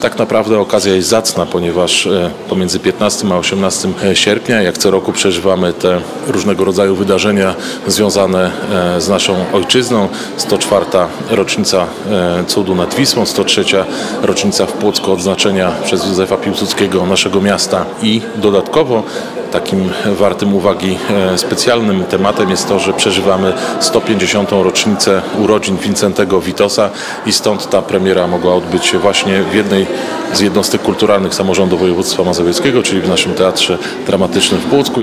Tak naprawdę okazja jest zacna, ponieważ pomiędzy 15 a 18 sierpnia, jak co roku, przeżywamy te różnego rodzaju wydarzenia związane z naszą ojczyzną. 104. rocznica cudu nad Wisłą, 103. rocznica w Płocku odznaczenia przez Józefa Piłsudskiego naszego miasta i dodatkowo takim wartym uwagi specjalnym tematem jest to, że przeżywamy 150. rocznicę urodzin Wincentego Witosa i stąd ta premiera mogła odbyć się właśnie w jednej z jednostek kulturalnych samorządu województwa mazowieckiego, czyli w naszym Teatrze Dramatycznym w Płocku.